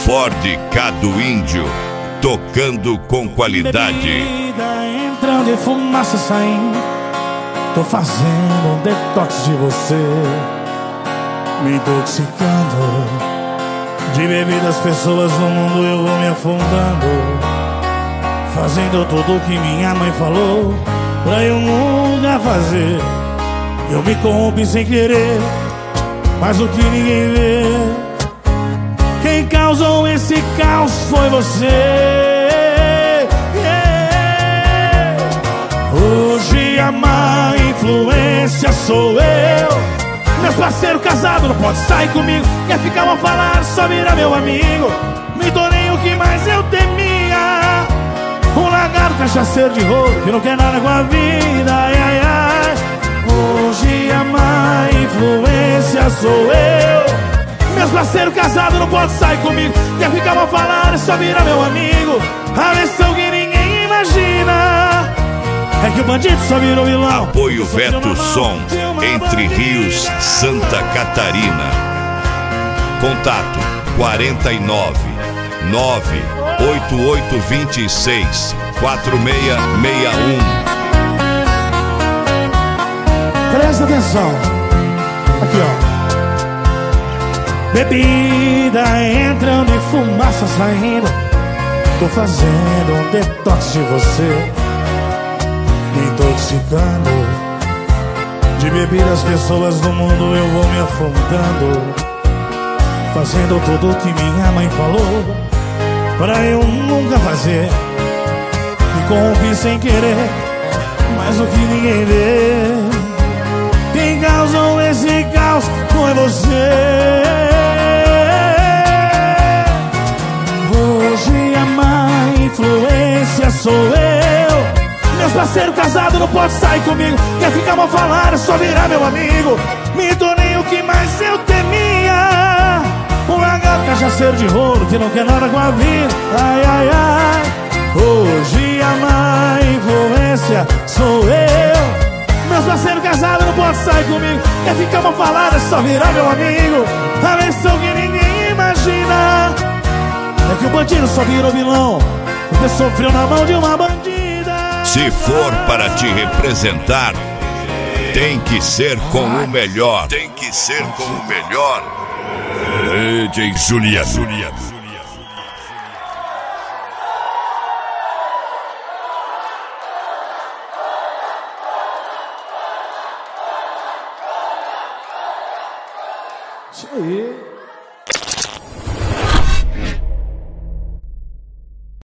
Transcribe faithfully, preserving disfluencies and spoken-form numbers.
Ford K do Índio, tocando com qualidade. Bebida entrando e fumaça saindo, tô fazendo um detox de você, me intoxicando. De bebidas, pessoas no mundo eu vou me afundando, fazendo tudo o que minha mãe falou pra eu nunca fazer. Eu me corrompi sem querer, mas o que ninguém vê, quem causou esse caos foi você. Yeah. Hoje a má influência sou eu. Meus parceiros casados não pode sair comigo, quer ficar mal falar, só vira meu amigo. Me tornei o que mais eu temia, um lagarto cachaceiro de rolo que não quer nada com a vida. Ai, ai, ai. Hoje a má influência sou eu. Meus parceiros casados não pode sair comigo, quer ficar mal falar, só vira meu amigo. A versão que ninguém imagina é que o bandido só virou vilão. Apoio Veto Som, Entre Rios, Santa Catarina. Contato quarenta e nove, nove oito oito dois seis, quatro seis seis um. Presta atenção. Aqui, ó. Bebida entrando e fumaça saindo, tô fazendo um detox de você, me intoxicando. De bebidas, pessoas no mundo eu vou me afundando, fazendo tudo o que minha mãe falou pra eu nunca fazer. Me corrompi sem querer, mas o que ninguém vê, quem causou esse caos foi você. Hoje a má influência sou eu. Meus parceiros casados não pode sair comigo, quer ficar mal falar, só virar meu amigo. Me tornei o que mais eu temia, um lagarto cachaceiro de rolo que não quer nada com a vida. Ai, ai, ai. Hoje a má influência sou eu. Meus parceiros casados não pode sair comigo, quer ficar mal falar, só virar meu amigo. A versão que ninguém imagina é que o bandido só virou vilão porque sofreu na mão de uma bandida. Se for para te representar, tem que ser com o melhor. Tem que ser com o melhor. D J Juliano. Juliano. Isso aí.